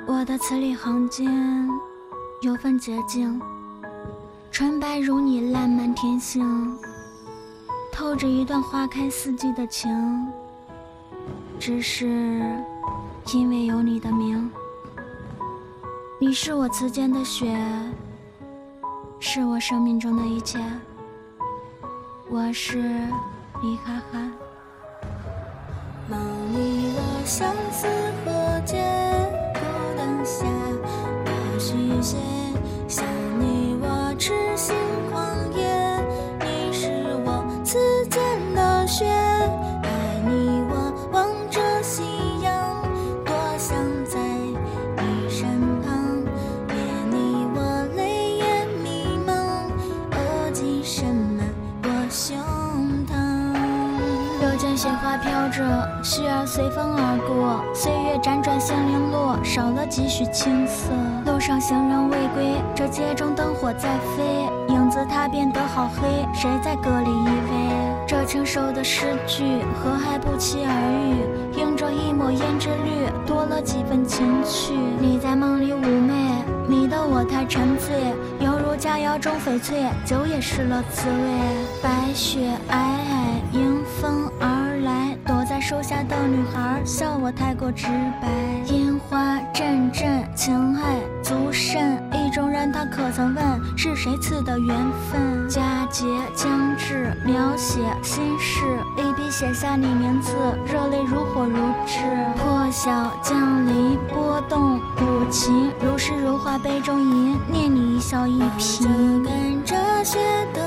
我的字里行间有份洁净，纯白如你烂漫天星，透着一段花开四季的情，只是因为有你的名。你是我词间的雪，是我生命中的一切。我是李哈哈。 梦里我相思河间，孤灯下我续写，想你我痴心狂野，你是我词间的雪，爱你我望着夕阳，多想在你身旁，别你我泪眼迷茫，恶迹深满我胸膛。 又见雪花飘着，絮儿随风而过，岁月辗转行零落，少了几许青涩。路上行人未归，这街中灯火在飞，影子它变得好黑，谁在歌里依偎？这成熟的诗句，何还不期而遇？映着一抹胭脂绿，多了几分情趣。你在梦里妩媚，迷得我太沉醉，犹如佳肴中翡翠，酒也失了滋味。白雪皑皑，迎风而来，躲在树下的女孩笑我太过直白。烟花阵阵，情爱足甚，意中人他可曾问，是谁赐的缘分？佳节将至，描写心事，一笔写下你名字，热泪如火如炙。破晓降临，波动舞琴，如诗如画杯中吟，念你一笑一颦。 跟着雪的